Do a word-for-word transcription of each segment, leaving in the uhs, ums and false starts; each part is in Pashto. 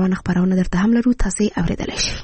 روانه خبرونه درته هم لرو، تاسو یې اوریدلی شئ.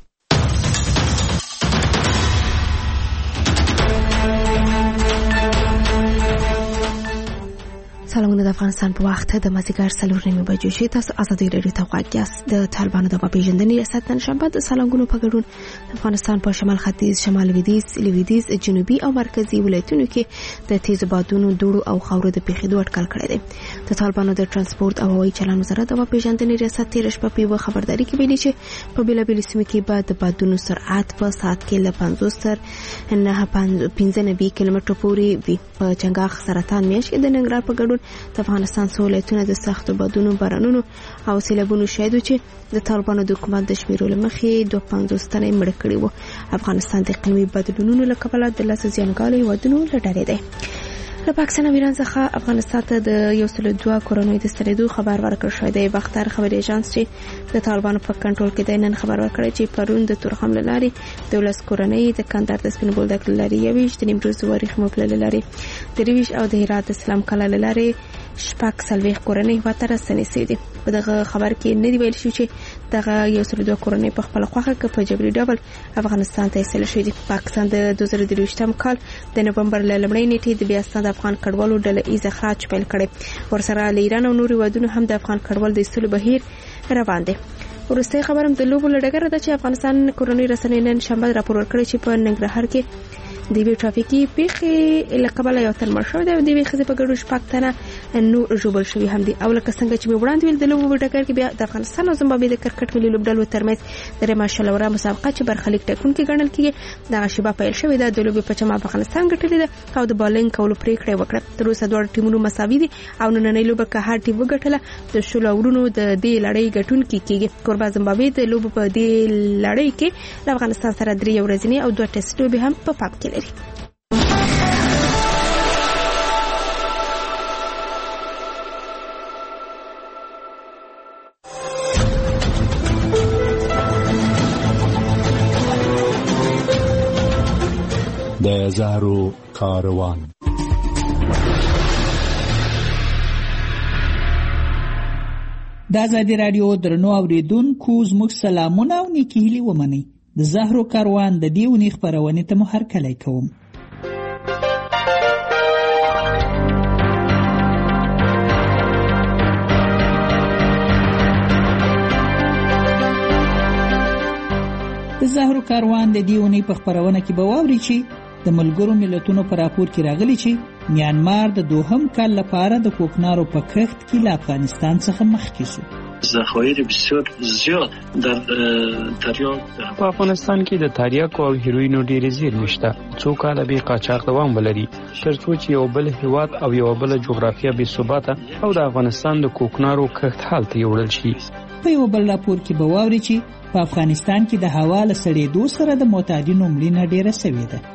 سلامونه د افغانستان په وخت د مازدیګر څلور نیمې بجو شي. تاسو ازادي رادیو ته غواړئ. د طالبانو د پیژندنې ریاست نن شنبه د سالنګونو په ګډون د افغانستان په شمال ختیځ، شمال لویدیځ، لویدیځ، جنوبي او مرکزي ولایتونو کې د تیزو بادونو، دوړو او خاورو د پیښېدو اټکل کړی دی. د طالبانو د ترانسپورت او هوایي چلند وزارت د پیژندنې ریاست تېره شپه په یوه خبرداري کې ویلي چې په بېلابېلو سیمو کې به د بادونو سرعت په ساعت کې له پنځوس تر نهه پنځه نوي کیلومترو پورې وي. په چنګاښ سرطان میاشت کې د ننګرهار په ګډون د افغانستان څو ولایتونه د سختو بادونو، بارانونو او سیلابونو شاهد وو چې د طالبانو د حکومت د شمیرو له مخې دوه پنځوس تنه مړه کړي وو. افغانستان د اقلیمي بدلونونو له کبله د لسو زیانګالو هیوادونو له ډلې دی. له پاکستان او ایران څخه افغانستان ته د یو سل دوه کورونو د ستنېدو خبر ورکړ شوی دی. باختر خبري ایجنس چې د طالبانو په کنټرول کې دی نن خبر ورکړی چې پرون د تورخم له لارې د ولس کورنۍ د کندهار د سپین بولدک له لارې یویشت، د نیمروز د وریښمو پله له لارې درویشت او د هرات د اسلام کلا له لارې شپږ څلوېښت کورنۍ هېواد ته راستنې سوي دي. په دغه خبر کې نه دی ویل شوي چې دغه یو سل دوه کورنۍ په خپله خوښه که په جبري ډول افغانستان ته ایستل شوي دي. پاکستان د دوه زره درویشتم کال د نومبر له لومړۍ نیټې د بیا ستان د افغان کډوالو ډله ایز اخراج پیل کړی. ورسره له ایران او نورو هېوادونو هم د افغان کډوالو د ایستلو بهیر روان دی. وروستۍ خبر هم د لوبو له ډګره ده چې افغانستان کورنۍ رسنۍ نن شنبه راپور ورکړی چې په ننګرهار کې د یوې ټرافیکي پیښې له کبله یو تن مړ شوی دی او د یوې ښځې په ګډون شپږ تنه نور ژوبل شوي هم دي. او لکه څنګه چې مې وړاندې ویل، د لوبو په ډګر کې بیا د افغانستان او زمبابوې د کرکټ ملي لوبډلو ترمنځ د رمه شلوره مسابقه چې برخلیک ټاکونکې ګڼل کېږي دغه شیبه پیل شوې ده. د لوبې په چمه افغانستان ګټلې ده او د بالینګ کولو پرېکړه یې وکړه. تر اوسه دواړه ټیمونو مساوي دي او نننۍ لوبه که هر ټیم وګټله د شلو اورونو د دې لړۍ ګټونکي کېږي. کوربه زمبابوې د لوبو په دې لړۍ کې له افغانستان سره درې ورځنۍ او دوه ټسټ لوبې هم په پام کې لري. د زهرو کاروان. د ازادي راډیو درنو اوریدونکو زموږ سلامونه او نیکې هیلې ومنئ. د زهرو کاروان د دې اونۍ خپرونې ته مو هرکلی کوم. د زهرو کاروان د دې اونۍ په خپرونه کې به واورئ چې د ملګرو ملتونو په راپور کې راغلي چې میانمار د دوهم کال لپاره د کوکنارو په کښت کې له افغانستان څخه مخکې شو. ذخایر بسیار زیاد در تریاک په افغانستان کې د تریاکو او هیروینو ډېرې زیرمې شته. څو کاله به قاچاق دوام ولري تر څو چې یو بل هیواد او یو بل جغرافیه بې ثباته او د افغانستان د کوکنارو کښت حالت یوړل شي. په یو بل راپور کې به واورئ چې په افغانستان کې د هوا له سړېدو سره د معتادینو مړینه ډېره سوې ده.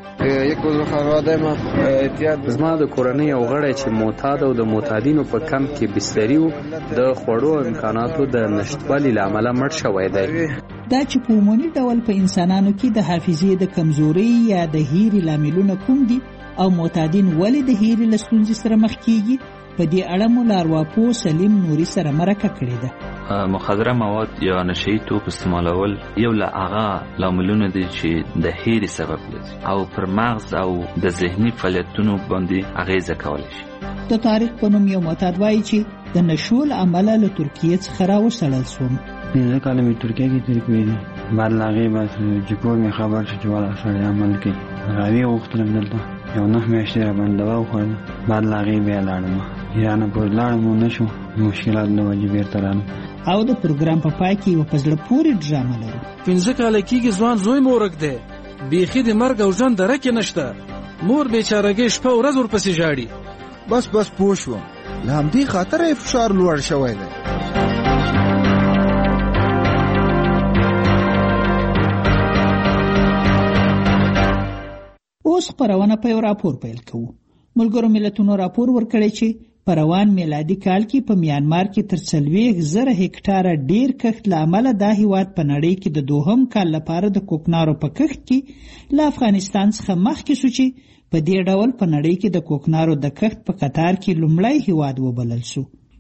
زما د کورنۍ یو غړی چې معتاد او د معتادینو په کمپ کې بستري و د خوړو امکاناتو د نشتوالي له امله مړ شوی دی. دا چې په عمومي ډول په انسانانو کې د حافظې د کمزورۍ یا د هیرې لاملونه کوم دي او معتادین ولې د هیرې له ستونزې سره مخ کېږي، په دې اړه مو له ارواپوه سلیم نوري سره مرکه کړې ده. مخدره مواد یا نشه‌یي توکو استعمالول یو له هغه لاملونه دي چې د هیرې سبب ګرځي او پر مغز او د ذهني فعالیتونو باندې اغیزه کولی شي. د تاریخ په نوم یو معتاد وایي چې د نشو له امله له ترکیې څخه راوشړل شوم. پنځه کاله مې ترکیه کې تېر کړي دي. بعد له هغې بس چې کور مې خبر شو چې والا سړی عمل کوي، راویې غوښتلم دلته یو نهه میاشتې راباندې دوا وخوړله. بعد له هغې بیا لاړم ایران پورې لاړم او نه شو مشکلات له وجې بېرته رالم. او د پروګرام په پای کې یوه په زړه پورې ډرامه لرو. پنځه کاله کېږي ځوان زوی مو ورک دی، بیخي د مرګ او ژوند درکې نشته. مور بیچارهګۍ شپه ورځ ورپسې ژاړي. بس بس پوه شوم، له همدې خاطره یې فشار لوړ شوی دی. اوس خپرونه په یو راپور پیل کوو. ملګرو ملتونو راپور ورکړی چې په روان میلادي کال کې په میانمار کې تر څلوېښت زره هکټاره ډیر کښت له امله دا هیواد په نړۍ کې د دوهم کال لپاره د کوکنارو په کښت کې له افغانستان څخه مخکې شو چې په دې ډول په نړۍ کې د کوکنارو د کښت په قطار کې لومړی هیواد وبلل شو.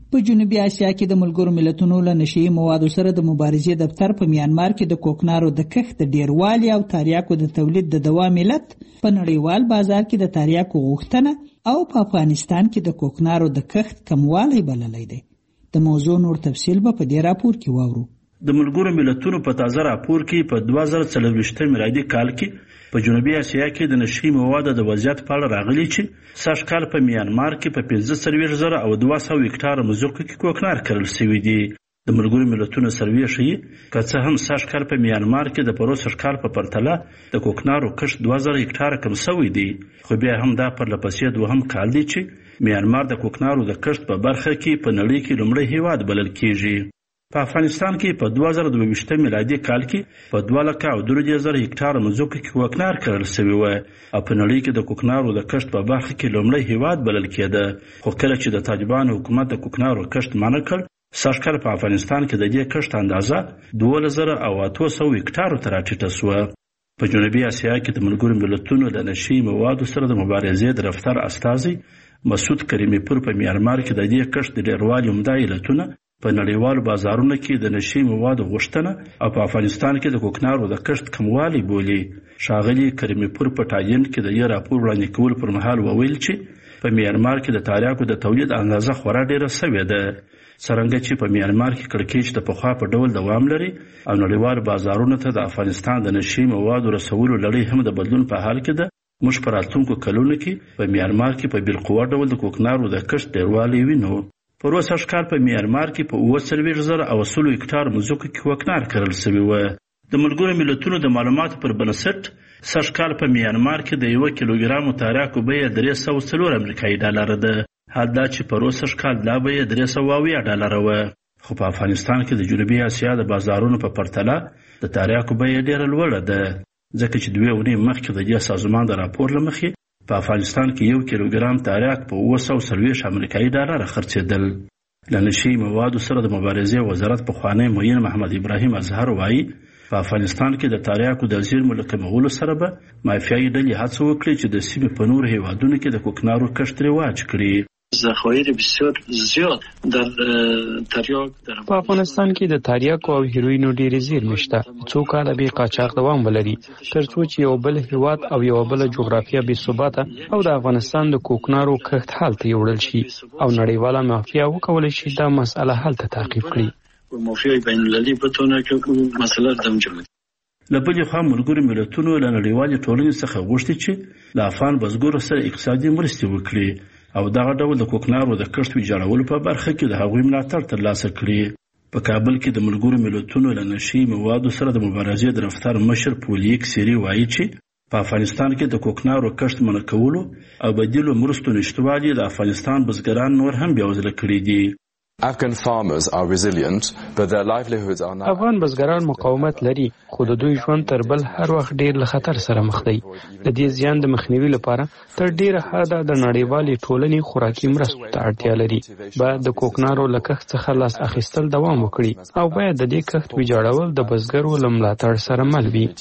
په جنوبي اسیا کې د ملګرو ملتونو له نشي موادو سره د مبارزې دفتر په میانمار کې د کوکنارو د کښت د ډیروالي او تریاکو د تولید د دوام علت په نړیوال بازار کې د تریاکو غوښتنه او په افغانستان کې د کوکنارو د کښت کموالی بللی دی. د موضوع نور تفصیل به په دې راپور کې واورو. د ملګرو ملتونو په تازه راپور کې په دوه زره څلوېښت میلادي کال کې په جنوبي اسیا کې د نشي موادو د وضعیت په اړه راغلي چې سږ کال په میانمار کې په پنځه څلوېښت زره او دوه سوه هکټاره مځکو کې کوکنار کرل شوي دي. د ملګرو ملتونو سروې ښیي که څه هم سږ کال په میانمار کې د پروسږ کال په پرتله د کوکنارو کښت دوه زره هکټاره کم شوی دی، خو بیا هم دا پرله پسې دوهم کال دی چې میانمار د کوکنارو د کښت په برخه کې په نړۍ کې لومړی هیواد بلل کیږي. په افغانستان کې په دوه زره دوه ویشت میلادي کال کې په دوه لکه او درې زره هکټاره مځکو کې کوکنار کرل شوی و او په نړۍ کې د کوکنارو د کښت په برخه کې لومړی هیواد بلل کېده. خو کله چې د طالبانو حکومت د کوکنارو کښت منع کړ، سږ کال په افغانستان کې د دې کښت اندازه دولس زره او اته سوه هکټارو ته راټیټه شوه. په جنوبي اسیا کې د ملګرو ملتونو د نشي موادو سره د مبارزې د دفتر استازی مسعود کریمي پور په میانمار کې د دې کښت د ډیروالي عمده علتونه په نړیوالو بازارونو کې د نشي موادو غوښتنه او په افغانستان کې د کوکنارو د کښت کموالی بولي. ښاغلي کریمي پور په ټایلند کې د یو راپور وړاندې کولو پر مهال وویل چې په میانمار کې د تریاکو د تولید اندازه خورا ډیره شوې ده، څرنګه چې په میانمار کې کړکېچ د پخوا په ډول دوام لري او نړیوالو بازارونو ته د افغانستان د نشي موادو رسولو لړۍ هم د بدلون په حال کې ده. موږ په راتلونکو کلونو کې په میانمار کې په بالقوه ډول د کوکنارو د کښت ډیروالی وینو. پروسږ کال په میانمار کې په اوه څلوېښت زره او سلو هکټار مځکو کې کوکنار کرل شوي و. د ملګرو ملتونو د معلوماتو پر بنسټ سږ کال په میانمار کې د یوه کیلوګرامو تریاکو بیه درې سوه څلور امریکایي ډالره ده، حال دا چې پروسږ کال دا بیه درې سوه اویا ډالره وه. خو په افغانستان کې د جنوبي اسیا د بازارونو په پرتله د تریاکو بیه ډیره لوړه ده، ځکه چې دوې اونۍ مخکې د دې سازمان د راپور له مخې په افغانستان کې یو کیلوګرام تریاک په اوه سوه څلوېښت امریکایي ډالره خرڅېدل. له نشي موادو سره د مبارزې وزارت پخوانی معین محمد ابراهیم اظهر وایي په افغانستان کې د تریاکو د زیرمو له کمولو سره به مافیایي ډلې هڅه وکړي چې د سیمې په نورو هیوادونو کې د کوکنارو کښت رواج کړي. ذخایر بسیار زیاد در تریاک در په افغانستان کې د تریاکو او هیروینو ډېرې زیرمې شته، څو کاله به قاچاق دوام ولري تر څو چې یو بل هیواد او یو بل جغرافیه بې ثباته او د افغانستان د کوکنارو کښت حال ته یوړل شي او نړیواله مافیا وکولی شي دا مسئله حل ته تعقیب کړي. مافیای بین المللي بتونه که مسئله دمجمد. له بلې خوا ملګرو ملتونو له نړیوالې ټولنې څخه غوښتي چې له افغان بزګرو سره اقتصادي مرستې وکړي او دغه ډول د کوکنارو د کښت ویجاړولو په برخه کې د هغوی ملاتړ ترلاسه کړي. په کابل کې د ملګرو ملتونو له نشي موادو سره د مبارزې د دفتر مشر پولیک سیری وایي چې په افغانستان کې د کوکنارو کښت منع کولو او بدیلو مرستو نشتوالي د افغانستان بزګران نور هم بېوزله کړي دي. Afghan farmers are resilient, but their livelihoods are now. افغان بزګران مقاومت لري، خو د دوی ژوند تر بل هر وخت ډیر له خطر سره مخ دی. د دې زیان د مخنیوي لپاره تر ډیره حده د نړیوالې ټولنې خوراکي مرستو ته اړتیا لري. باید د کوکنارو له کښت څخه لاس اخیستل دوام وکړي او باید د دې کښت ویجاړول د بزګرو له ملاتړ سره مل وي.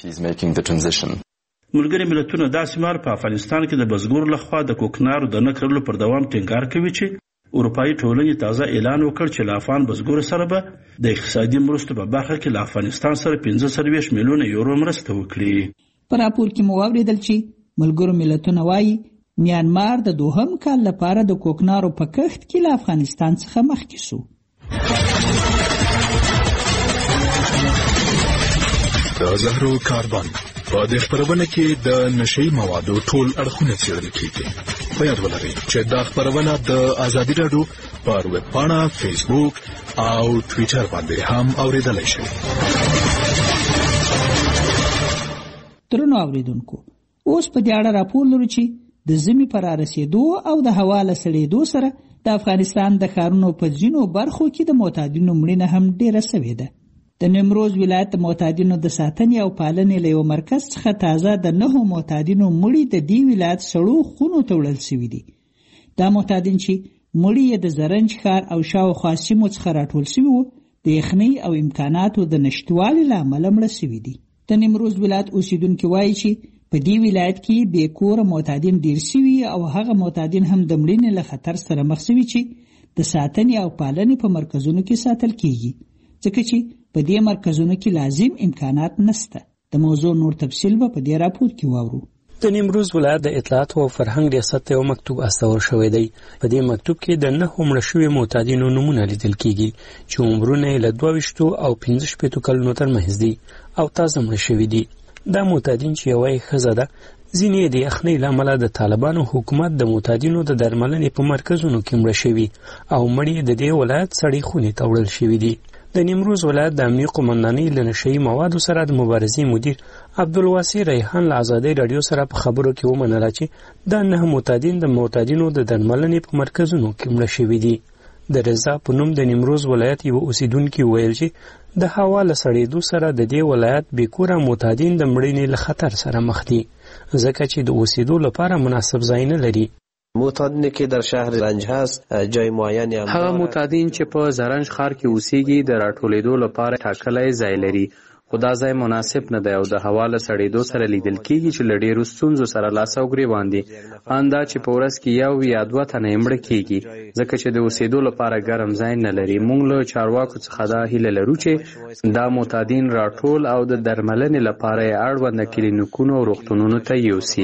ملګري ملتونه داسې مهال په افغانستان کې د بزګرو لخوا د کوکنارو د نه کرلو پر دوام ټینګار کوي چې اروپایي ټولنې تازه اعلان وکړ چې له افغان بزګرو سره به د اقتصادي مرستو په برخه کې له افغانستان سره پنځه څلوېښت میلیونه یورو مرسته وکړي. په راپور کې مو واورېدل چې ملګرو ملتونه وایي میانمار د دوهم کال لپاره د کوکنارو په کښت کې له افغانستان څخه مخکې شو. د زهرو کاربن په دې خپرونه کې د نشي موادو ټول اړخونه څېړل کیږي. په یاد ولرئ چې دا خپرونه د ازادي راډیو پر ویب پاڼه، فیسبوک او ټویټر باندې هم اورېدلای شئ. درنو اوریدونکو، اوس په دې اړه راپور لرو چې د ژمي پر رسیدو او د هوا له سړېدو سره د افغانستان د ښارونو په ځینو برخو کې د معتادینو مړینه هم ډېره سوې ده. د نیمروز ولایت د معتادینو د ساتنې او پالنې له یو مرکز څخه تازه د نهو معتادینو مړي د دې ولایت سړو خونو ته وړل شوي دي. دا معتادین چې مړي یې د زرنج ښار او شاوخوا سیمو څخه راټول شوي وو، د یخنۍ او امکاناتو د نشتوالي له امله مړه شوي دي. د نیمروز ولایت اوسیدونکي وایي چې په دې ولایت کې بې کوره معتادین ډېر شوي او هغه معتادین هم د مړینې له خطر سره مخ شوي چې د ساتنې او پالنې په مرکزونو کې ساتل کیږي، ځکه چې په دې مرکزونو کې لازم امکانات نشته. د موضوع نور تفصیل به په دې راپور کې واورو. د نیمروز ولایت د اطلاعات او فرهنګ ریاست ته یو مکتوب استول شوی دی. په دې مکتوب کې د نه مړه شویو معتادینو نمونه لیدل کیږي چې عمرونه یې له دوه ویشتو او پنځه شپېتو کلونو ترمنځ دي او تازه مړه شوي دي. دا معتادین چې یوه یې ښځه ده، ځینې د یخنۍ له امله د طالبانو حکومت د معتادینو د درملنې په مرکزونو کې مړه شوي او مړي د دې ولایت سړې خونې ته وړل شوي دي. د نیمروز ولایت د امنیې قومندانۍ له نشه یي موادو سره د مبارزې مدیر عبدالواسع ریحان له ازادۍ راډیو سره په خبرو کې ومنله چې دا نه معتادین د معتادینو د درملنې په مرکزونو کې مړه شوي دي. د رضا په نوم د نیمروز ولایت یو اوسیدونکي ویل چې د هوا له سړېدو سره د دې ولایت بېکوره معتادین د مړینې له خطر سره مخ دي، ځکه چې د اوسېدو لپاره مناسب ځای نه لري. معتادین که در شهر زرنج هست جای معینی هم هغه معتادین چې په زرنج ښار کې اوسېږي د راټولېدو لپاره ټاکلی ځای لري، خو دا ځای مناسب نه دی او د هوا له سړېدو سره لیدل کېږي چې له ډېرو ستونزو سره لاس او ګرېوان دي. اندا چې په ورځ کې یو یا دوه تنه یې مړه کېږي، ځکه چې د اوسېدو لپاره ګرم ځای نه لري. موږ له چارواکو څخه دا هیله لرو چې دا معتادین راټول او د درملنې لپاره یې اړونده کلینیکونو او روغتونونو ته یوسي.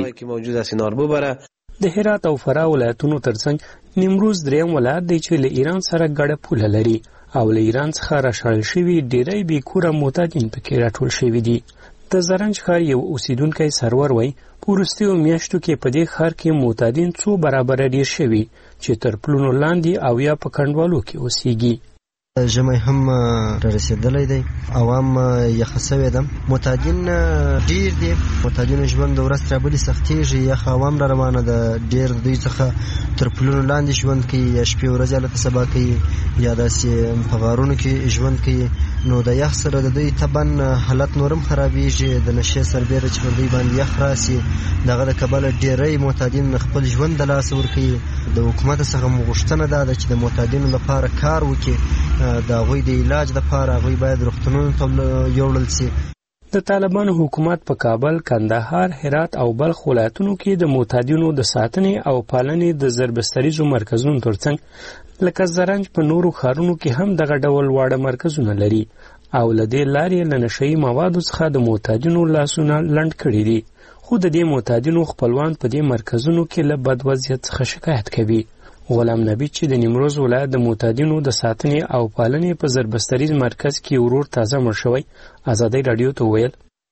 د هرات او فراه ولایتونو ترڅنګ نیمروز دریم ولایت دی چې له ایران سره ګډه پوله لري او له ایران څخه راشړل شوي ډېری بېکوره معتادین پکې راټول شوي دي. د زرنج ښار یو اوسیدونکی سرور وایي په وروستیو میاشتو کې په دې ښار کې معتادین څو برابره ډېر شوي چې تر پلونو لاندې او یا په کنډوالو کې اوسېږي. ژمی هم را رسېدلی دی، عوام یخه سوی ده، معتادین ډېر دي. معتادینو ژوند د ورځ تر بلې سختېږي، یخ عوام را روانه ده، ډېر د دوی څخه تر پلونو لاندې ژوند کوي، یا شپې ورځې هلته سبا کوي، یا داسې په غارونو کې ژوند کوي. نو د یخ سره د دوی طبعا حالت نورم خرابېږي، د نشې سربیره چې پر دوی باندې یخ راسي، د هغه د کبله ډېری معتادین خپل ژوند د لاسه ورکوي. د حکومت څخه مو غوښتنه دا ده چې د معتادینو لپاره کار وکړي، د هغوی د علاج لپاره هغوی باید روغتونونو ته یوړل شي. د طالبانو حکومت په کابل، کندهار، هرات او بلخ ولایتونو کې د معتادینو د ساتنې او پالنې د زربستریزو مرکزونو ترڅنګ لکه زرنج په نورو ښارونو کې هم دغه ډول واړه مرکزونه لري او له دې لارې له نشه یي موادو څخه د معتادینو لاسونه لنډ کړي دي. خو د دې معتادینو خپلوان په دې مرکزونو کې له بد وضعیت څخه شکایت کوي. غلام نبی چې د نیمروز ولایت د معتادینو د ساتنې او پالنې په زربستریز مرکز کې ورور تازه مړ شوی ازادۍ راډیو ته ویل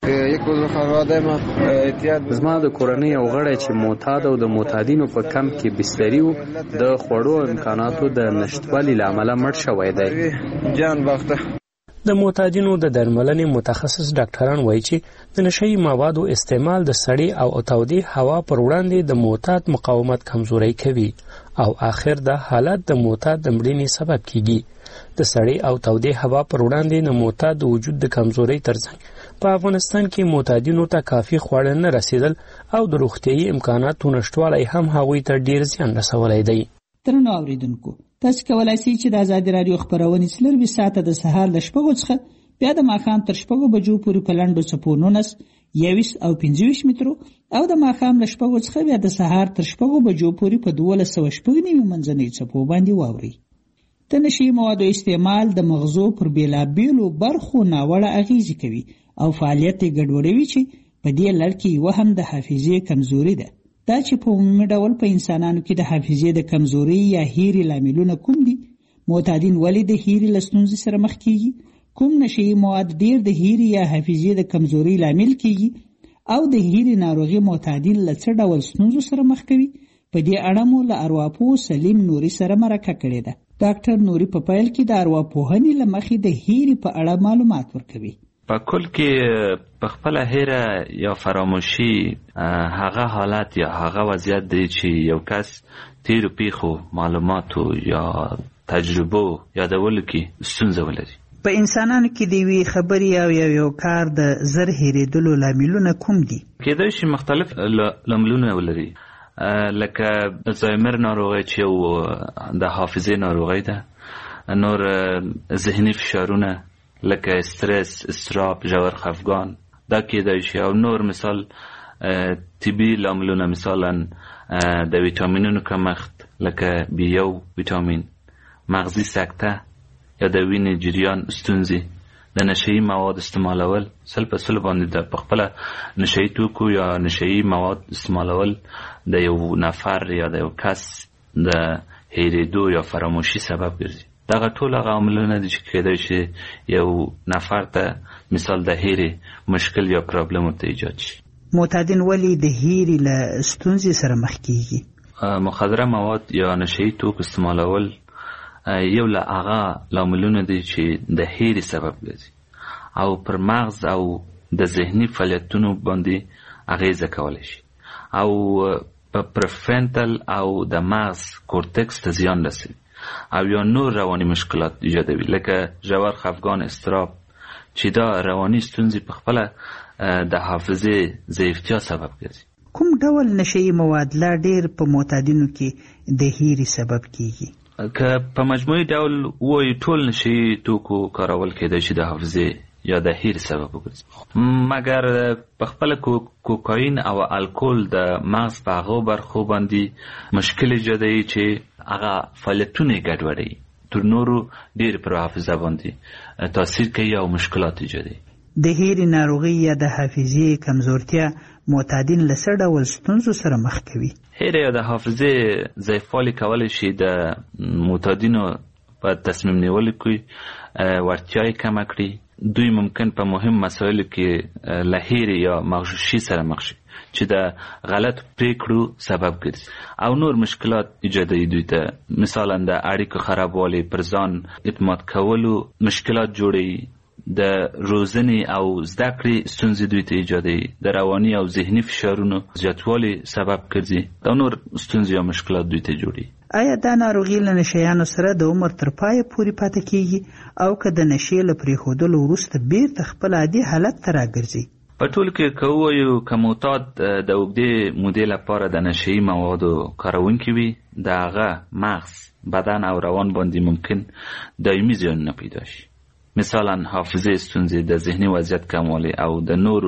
زما د کورنۍ یو غړی چې معتاد او د معتادینو په کمپ کې بستري و د خوړو امکاناتو د نشتوالي له امله مړ شوی دی. جان باخته د معتادینو د درملنې متخصص ډاکټران وایي چې د نشه یي موادو استعمال د سړې او تودې هوا پر وړاندې د معتاد مقاومت کمزوری کوي او آخر دا حالت د معتاد د مړینې سبب کیږي. د سړې او تودې هوا پر وړاندې د معتاد د وجود د کمزورۍ ترڅنګ په افغانستان کې معتادینو ته کافي خواړه نه رسیدل او د روغتیایي امکاناتو نشتوالی هم هغوی ته ډیر زیان رسولی دی. درنو اوریدونکو، تاسو کولی شئ چې د ازادي راډیو خپرونې څلرویشت ساعته د سهار له شپږو څخه بیا د ماښام تر شپږو بجو پورې په لنډو څپو نولس، یوویشت او پنځه ویشت مترو او د ماښام له شپږو څخه بیا د سهار تر شپږو بجو پورې په دولس سوه شپږ نوي منځنۍ څپو باندې واورئ. د نشي موادو استعمال د مغزو پر بېلابېلو برخو ناوړه اغېزې کوي او فعالیت یې ګډوډوي چې په دې لړ کې یوه هم د حافظې کمزوري ده. دا چې په عمومي ډول په انسانانو کې د حافظې د کمزوري یا هیرې لاملونه کوم دي؟ معتادین ولې د هیرې له ستونزې سره مخ کیږي؟ کوم نشي مواد ډیر د هیرې یا حافظې د کمزوري لامل کیږي؟ او د هیرې ناروغي معتادین له څه ډول ستونزو سره مخ کوي؟ په دې اړه مو له ارواپوه سلیم نوري سره مرکه کړې ده. ډاکټر نوري په پیل کې د ارواپوهنې له مخې د هیرې په اړه معلومات ورکوي. په کل کې په خپل هیره یا فراموشي هغه حالت یا هغه وضعیت دی چې یو کس تیرو پیښو معلوماتو یا تجربو یادولو کې ستونزه ولري. په انسانانو کې د یوې خبرې او یو یو کار د زر هېرېدلو لاملونه کوم دي؟ کېدای شي مختلف لاملونه ولري، لکه زایمر ناروغي چې یو د حافظې ناروغي ده، نور ذهني فشارونه لکه استرس، استراب، ژور خفګان دا کېدای شي، او نور مثال طبي لاملونه مثلا د ویټامینونو کمښت لکه بی یو ویټامین مغزي سکته یا د وینې جریان ستونزې، د نشهیي مواد استعمالول سل په سل باندې د پخپله نشهیي توکو یا نشهیي مواد استعمالول د یو نفر یا د یو کس د هېرېدو یا فراموشي سبب ګرځي. دغه ټول هغه عاملونه دي چې کېدای شي یو نفر ته مثال د هېرې مشکل یا پرابلم ورته ایجاد شي. معتادین ولې د هېرې له ستونزې سره مخ کېږي؟ مخدره مواد یا نشهیي توکو استعمالول یو له هغه لاملونه دي چې د هېرې سبب ګرځي او پر مغز او د ذهني فعالیتونو باندې اغیزه کولی شي او په پرفرنټل او د مغز کورتکس ته زیان رسوي او یا نور رواني مشکلات ایجادوي لکه ژور خفګان، اضطراب، چې دا رواني ستونزې په خپله د حافظې ضعیفتیا سبب ګرځي. کوم ډول نشهیي مواد لا ډېر په معتادینو کې د هېرې سبب کېږي؟ که په مجموعي ډول ووایو ټول نشهیي توکو کارول کېدای شي د حافظې یا د هېرې سبب وګرځي، مګر په خپله کوکاین او الکول د مغز په هغو برخو باندې مشکل ایجادوي چې هغه فعالیتونه یې ګډوډوي، تر نورو ډېر پر حافظه باندې تاثیر کوي او مشکلات ایجادوي. د هېرې ناروغي یا د حافظې کمزورتیا معتادین له څه ډول ستونزو سره مخ کوي؟ هېرې یا د حافظې ضعیفوالی کولی شي د معتادینو په تصمیم نیولو کې وړتیا یې کمه کړي. دوی ممکن په مهم مسایلو کې له هېرې یا مغشوشي سره مخ شي چې د غلط پریکړو سبب ګرځي او نور مشکلات ایجادوي دوی ته، مثلا د اړیکو خرابوالی، پر ځان اعتماد کولو مشکلات جوړوي، د روزنې او زده کړې ستونزې دوی ته ایجادوي، د رواني او ذهني فشارونو زیاتوالی سبب ګرځي او نور ستونزې او مشکلات دوی ته جوړوي. آیا دا ناروغي له نشهیانو سره د عمر تر پایه پورې پاتې کېږي او که د نشې له پرېښودلو وروسته بیرته خپل عادي حالت ته راګرځي؟ په ټولو کې که ووایو که معتاد د اوږدې مودې لپاره د نشهیي موادو کاروونکي وي، د هغه مغز، بدن او روان باندې ممکن دایمي زیانونه پیدا شي، مثلا حافظې ستونزې، د ذهني وضعیت کموالی او د نورو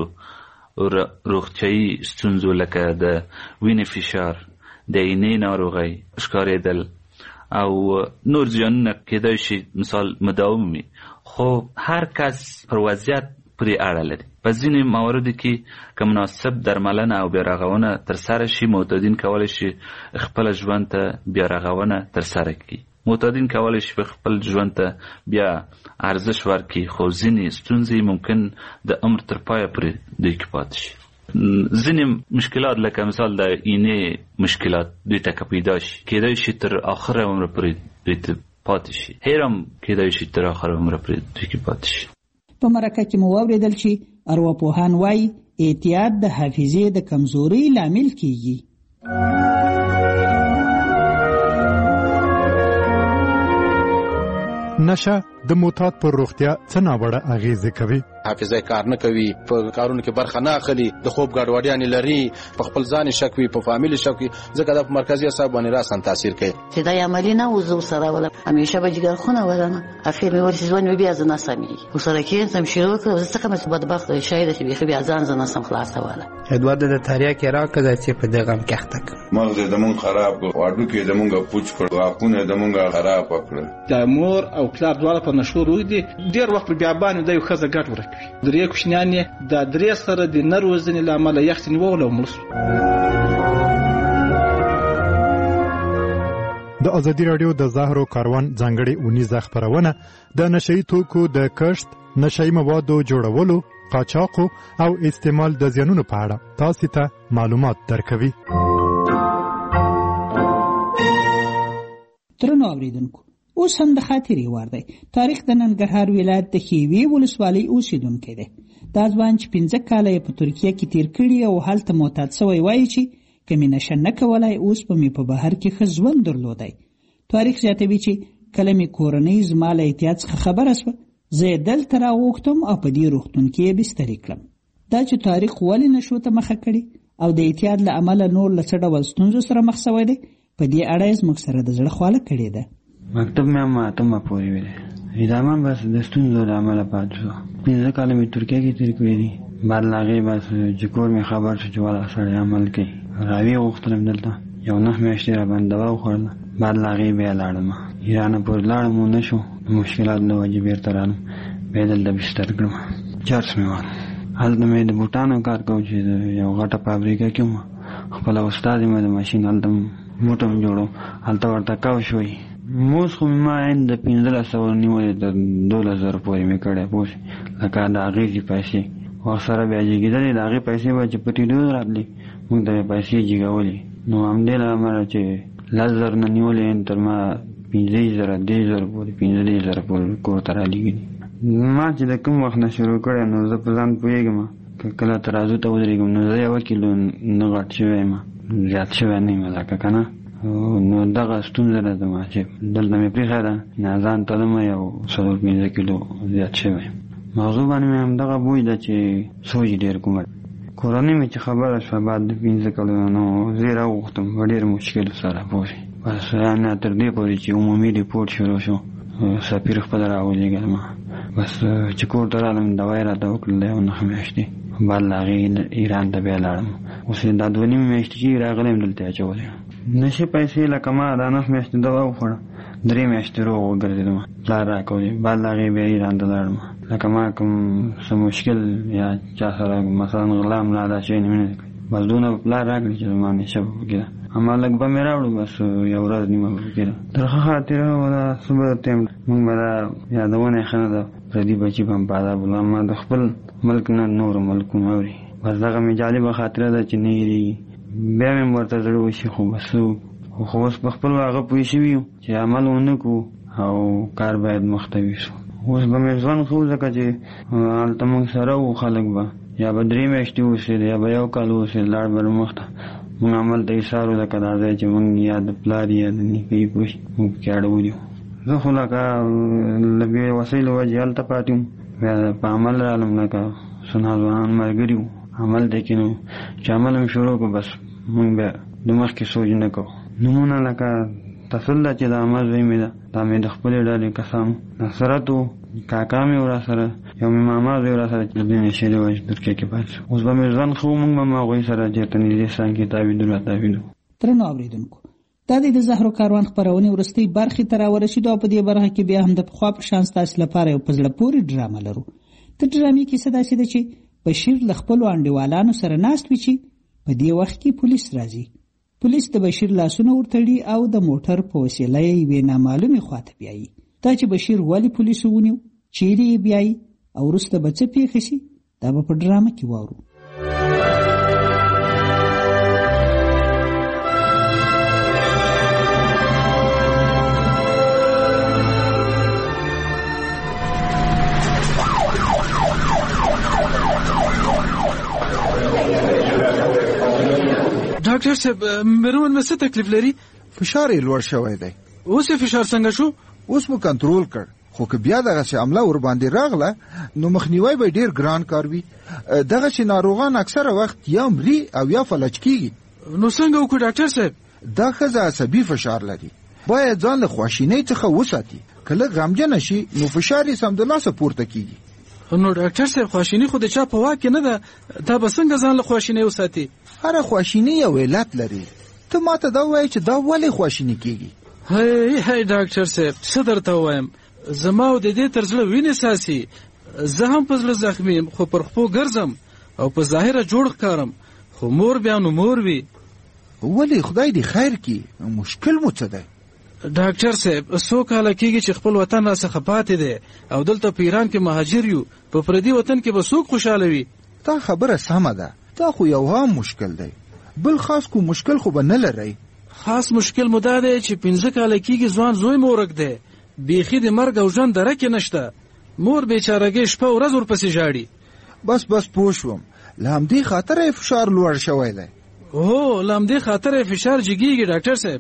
روغتیایي ستونزو لکه د وینې فشار، د اینې ناروغۍ، ښکارېدل او نور زیانونه کېدای شي مثال مداوم وي، خو هر کس پر وضعیت پرې اړه لري. په ځینې مواردو کې که مناسب درملنه او بیارغونه ترسره شي، معتادین کولی شي خپل ژوند ته بیارغونه ترسره کړي. معتادین کولی شي خپل ژوند ته بیا ارزش ورکړي، خو ځینې ستونزې ممکن د عمر تر پایه پورې دوی کې پاتې شي. ځینې مشکلات لکه مثال د اینې مشکلات دوی ته که پیدا شي، کېدای شي تر آخره عمر پورې دوی ته پاتې شي. هیر هم کېدای شي تر آخره عمر پورې دوی کې پاتې شي. په مرکه کې مو واورېدل چې ارواپوهان وایي اعتیاد د حافظې د کمزورۍ لامل کېږي. نشه د معتاد پر روغتیا څه ناوړه اغیزې کوي؟ حافظه کار نه کوي، په کارونو کې برخه نه اخلي، د خوب ګډوډیانې لري، په خپل ځان شک وي، په فامیل شک وي، ځکه دا په مرکزي اعصاب باندې راسن تاثیر کوي. چې دا عملی نه وزو سره ولا همیشه به جګر خونه ولنه اخر مې ورسې ځوان بیا ځنه سمي وسره کې سم شروع کړو، ځکه مې بدبخت شاید چې بیا ځان ځنه سم خلاص واله ادوار د تاریا کې راکړه چې په دغه کې اخته مغز د مون خراب کړ، واډو کې د مونږه پوچ کړ، واپونه د مونږه خراب کړ. د مور او پلار دواړه په نشو روي دي، ډیر وخت بیا باندې د یو خزه ګټ ورکوي. درې کوشنیان د درې سره د نروزنې لامل یخت نیول او مړ. د ازادي رادیو د زهرو کاروان ځانګړي اونیزه خبرونه د نشهیي توکو د کښت، نشهیي موادو جوړولو، قاچاق او استعمال د زیانونو په اړه تاسو ته معلومات درکوي. درنو اوریدونکو، اوس هم د خاطرې وړ دی. تاریخ د ننګرهار ولایت د ښېوې ولسوالۍ اوسېدونکی دی. دا ځوان چې پنځه کاله یې په ترکیه کې تیر کړي او هلته معتاد سوی وایي چې که مې نشه نه کولی اوس به مې په بهر کې ښه ژوند درلودی. تاریخ زیاتوي چې کله مې کورنۍ زما له احتیاط څخه خبره شوه، زه یې دلته راوغوښتم او په دې روغتون کې یې بسترې کړم. دا چې تاریخ ولې نشو ته مخه کړي او د احتیاط له امله نور له څه ډول ستونزو سره مخ سوی دی، په دې اړه یې زموږ سره د زړه خواله کړې ده. مکتب مې هم اتمه پورې ویلی، ادامه بس د ستونزو له امله پاتې شو. پنځه کاله مې ترکیه کې تېر کړي دي. بعد له هغې بس چې کور مې خبر شو چې والا سړی عمل کوي، راویې غوښتلم دلته، یو نهه میاشتې راباندې دوا وخوړله. بعد له هغې بیا لاړم ایران پورې لاړم ونه شو مشکلات له وجې بېرته رالم بیا دلته بستر کړم چرس مې وال هلته مې د بوټانو کار کوم چې یو غټه فابریکه کې وم خپله استاد مې د ماشین هلته موټه م جوړو هلته ورته کاو شوی موس خو مې ما عین د پنځلس سوه نیولې تر دولس زره پورې مې کړی پوه شې لکه د هغې چې پیسې وخت سره بیا جګېدلې د هغې پیسې به چې په ټیډو راتلې موږ ته یې پیسې جګولې نو همدې له امله چې لس زر نه نیولې تر ما پنځه زره دېرش زره پورې پنځلس زره پورې کور ته رالېږلي ما چې د کوم وخت نه شروع کړی نو زه په ځان پوهېږم که کله ترازو ته ودرېږم نو زه یوه کیلو نه غټ شوی یم زیات شوی نه یم لکه که نه نو دغه ستونزه ده زما چې دلته مې پرېښې ده نه ځان تلم یو څلور پنځه کیلو زیات شوی یم موضوع باندې مې همدغه بوی ده چې سوچ ډېر کوم کورنۍ مې چې خبره شوه بعد د پنځه کلونو نو زه یې راوغوښتم په ډېر مشکل سره پوه شئ بس نه تر دې پورې چې عمومي ریپورټ شروع شو سفیر خپله راولېږل ما بس چې کور ته رالم دوا یې راته وکړل یو نهه میاشتې بعد له هغې ایران ته بیا لاړم اوس دا دوه نیمې میاشتې چې راغلی یم دلته یې اچولی نشي پیسې لکه ما دا نهه میاشتې دوا وخوړه درې میاشتې روغ وګرځېدم پلار راکولې بعد له هغې بیا ایران ته لاړم لکه ما کوم څه مشکل یا چا سره مثلا غلا ملا دا شی نه مې بس دونه پلار راکړي چې زما نشه به پکې ده اما لږ به مې راوړو بس یو ورځ نیمه به پکې ده تر ښه خاطره به دا څه به ټایم مونږ به دا یادونه یې ښه نه ده پردي بچي به هم په عذاب ولاړ ما د خپل ملک نه نورو ملکونه اوري بس دغه مې جالبه خاطره ده چې نه هېرېږي بیا مې ورته زړه وشي خو بس خو اوس په خپل هغه پوه شوي یو چې عمل ونه کړو او کار باید مخته ویسو اوس به مې ژوند ښه ځکه چې هلته موږ سره وو خلک به یا به درې میاشتې اوسېد یا به یو کال اوسېد لاړ به مخته موږ عمل ته ایثار وو لکه دا ځای چې موږ یا د پلار یا د نیکه یې پوه شي موږ پکې اړولي وو زه خو لکه له بې وسۍ له وجې هلته پاتې وم بیا په عمل رالم لکه څه ناځوانان ملګري وو عمل دی کې نو چې عمل هم شروع کړو بس موږ بیا د مخکې سوچ نه کوو نومونه لکه تصل ده چې د عمل زوی مې ده دا مې د خپلې ډلې کسانو نصرت و کاکا مې ورا سره یو مې ماما زوی ورا سره چې د نشې د وجې ترکیې کې پاتې شو اوس به مې ژوند ښه و موږ به هم هغوی سره چېرته نږدې ستان کې تاویدو را تاویدو درنو اورېدونکو دا د زهرو کاروان خپرونې وروستۍ برخې ته راورسېدو او په دې برخه کې بیا هم د پخوا په شان ستاسې لپاره یو په زړه پورې ډرامه لرو د ډرامې کیسه داسې ده چې بشیر له خپلو انډیوالانو سره ناست وي چې په دې وخت کې پولیس راځي پولیس د بشیر لاسونه ورتړي او د موټر په وسیله یې یوې نامعلومې خواته بیایي دا چې بشیر ولې پولیسو ونیو چیرې یې بیایي او وروسته به څه پېښه شي دا به په ډرامه کې واورو ډاکټر صاحب میرمن مې څه تکلیف لري فشار یې لوړ شوی دی اوس یې فشار څنګه شو اوس مو کنټرول کړ خو که بیا دغسې حمله ور باندې راغله نو مخنیوی به ډېر ګران کار وي دغسې ناروغان اکثره وخت یا مري او یا فلج کېږي نو څنګه وکړو ډاکټر صاحب دا ښځه عصبي فشار لري باید ځان له خواشینۍ څخه وساتي که لږ غمجنه شي نو فشار یې سمدلاسه پورته کېږي نو ډاکټر صاحب خواشیني خو د چا په واک کې نه ده دا به څنګه ځان له خواشینۍ وساتي هره خواشیني یو علت لري ته ماته دا وایې چې دا ولې خواشیني کېږي هی هی ډاکټر صاحب څه درته ووایم زما او د دې تر زړه وینې ساسي زه هم په زړه زخمي یم خو پر خپو ګرځم او په ظاهره جوړ ښکارم خو مور بیا نو مور وي ولې خدای دې خیر کړي مشکل مو څه دی ډاکټر صاحب څو کاله کېږي چې خپل وطن راڅخه پاتې دی او دلته په ایران کې مهاجر یو په پردي وطن کې به څوک خوشحاله وي دا خبره سمه ده دا خو یو عام مشکل دی بل خاص کو مشکل خو به نه لرئ خاص مشکل مو دا دی چې پنځه کاله کېږي ځوان زوی مو ورک دی بیخي د مرګ او ژوند دره کې نشته مور بیچارهګۍ شپه ورځ ورپسې ژاړي بس بس پوه شوم له همدې خاطره یې فشار لوړ شوی دی هو له همدې خاطره یې فشار جګېږي ډاکټر صاحب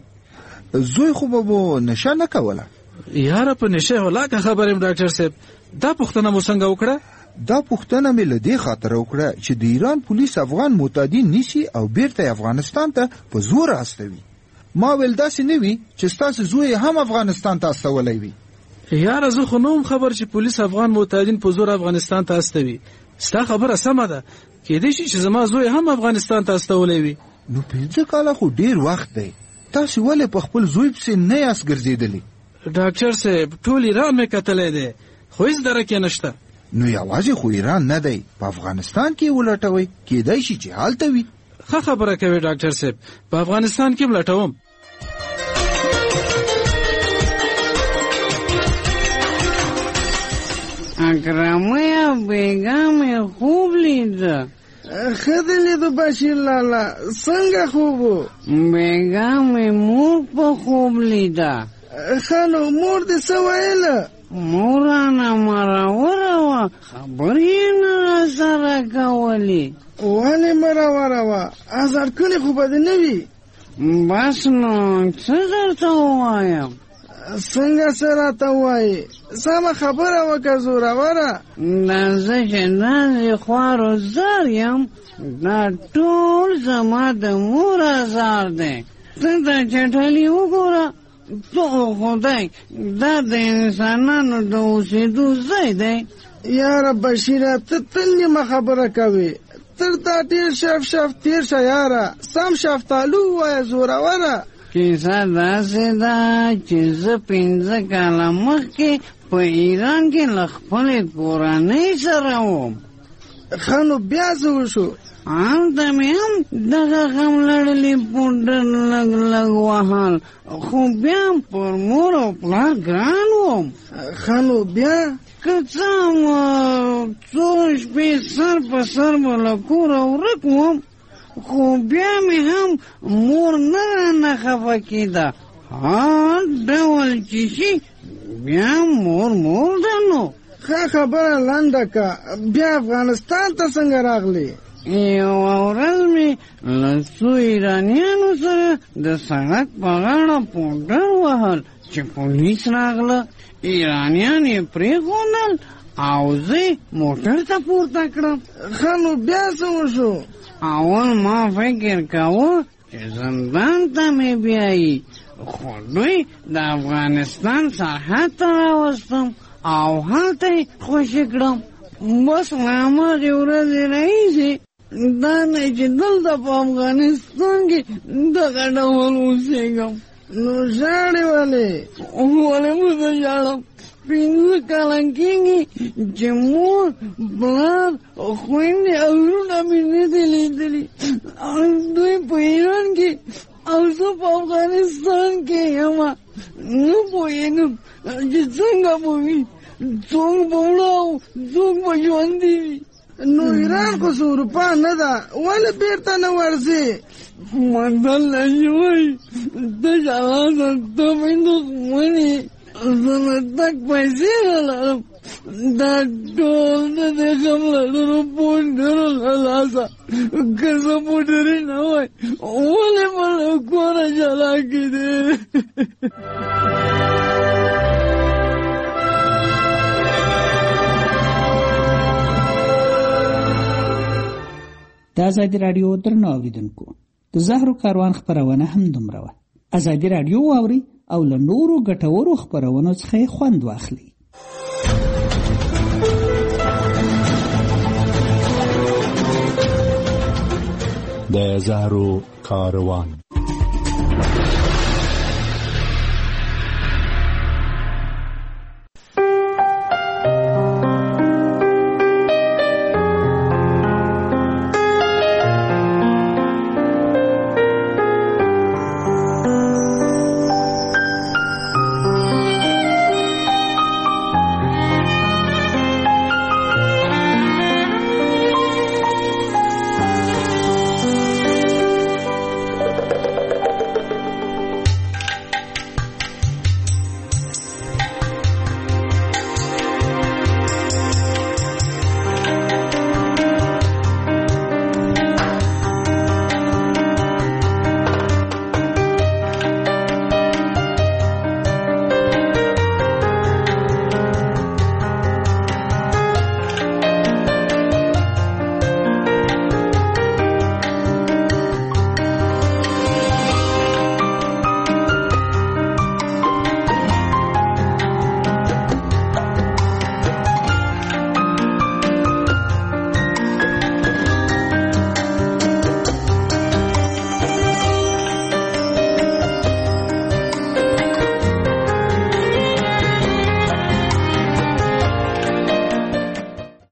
زوی خو به مو نشه نه کوله یاره په نشه هلاکه خبر یم ډاکټر صاحب دا پوښتنه مو څنګه وکړه دا پوښتنه مې له دې خاطره وکړه چې د ایران پولیس افغان معتادین نیسي او بیرته افغانستان ته په زور استوي ما ویل داسې نه وي چې ستاسو زوی هم افغانستان ته استولی وي یاره زه خو نه وم خبر چې پولیس افغان معتادین په زور افغانستان ته استوي ستا خبره سمه ده کېدای شي چې زما زوی هم افغانستان ته استولی وي نو پنځه کاله خو ډېر وخت دی تاسو ولې په خپل زوی پسې نه یاست ګرځېدلی؟ ډاکټر صاحب ټول ایران مې کتلی دی خو هېڅ درک یې نشته. نو یوازې خو ایران نه دی، په افغانستان کې ولټوئ، کېدای شي چې هلته وي. ښه خبره کوي ډاکټر صاحب، په افغانستان کې هم لټوم. اکرمه بیگا مې خوب لیده. ښه دې لیدو بشیر لالا، څنګه خوب و؟ بیگا مې مور په خوب لیده. ښه نو مور دې څه ویله؟ مور رانه مروره وه، خبرې یې نه راسره کولې. ولې مروره وه؟ ازار کړې خو به دې نه وي. بس نو څه درته ووایم؟ څنګه څه راته ووایې؟ سمه خبره وکړه زوروره. دا زه چې داسې خوارو زار یم، دا ټول زما د مور ازار دی. ته دا چټلي وګوره، تو خدای دا د انسانانو د اوسېدو ځای دی. یاره بشیره ته تل نیمه خبره کوې، تر دا ډېر شف شف تېر شه یاره، سم شفتالو ووایه زوروره. کیسه داسې ده چې زه پنځه کاله مخکې په ایران کې له خپلې کورنۍ سره وم. ښه نو بیا څه وشو؟ هلته مې هم دغه غم لړلې پوډر لږ لږ وهل، خو بیا پر مور او پلار ګران وم. ښه نو بیا؟ که څه هم څو شپې سر په سر به له کوره ورک وم، خو بیا مې هم مور نه رانه خفه کېده. هر ډول چې شي بیا مور مور ده. نو ښه خبره لنډه که، بیا افغانستان ته څنګه راغلې؟ یوه ورځ مې له څو ایرانیانو سره د سړک په غاړه پوډر وهل چې پولیس راغله. ایرانیان یې پرېښودل او زه موټر ته پورته کړم. ښه نو بیا څه وشو؟ اول ما فکر کاوه چې زندان ته مې بیایي، خو دوی د افغانستان سرحد ته راوستم او هلته یې خوشي کړم. بس له هماغې ورځې راهیسې دا نه چې دلته په افغانستان کې دغه ډول اوسېږم. نو ژاړې ولې؟ ولې به زه ژاړم؟ پنځه کاله کېږي چې مور پلار خویندې او وروڼه مې نه دي لیدلي. دوی په ایران کې او زه په افغانستان کې یم. نه پوهېږم چې څنګه به وي، څوک به مړه او څوک به ژوندي وي. نو ایران خو څه اروپا نه ده، ولې بېرته نه ورځې؟ متل نشي وایي ته جهازه ته مې دښمنې، زه نه تګ پیسې نه لرم. دا ټول د دې غم لرلو پوډرو له لاسه، که زه پوډرې نه وای ولې به له کوره جلا کېدې. د ازادي راډیو درنو اوریدونکو، د زهرو کاروان خپرونه هم دومره وه. ازادي راډیو واورئ او له نورو ګټورو خپرونو څخه یې خوند واخلئ. د زهرو کاروان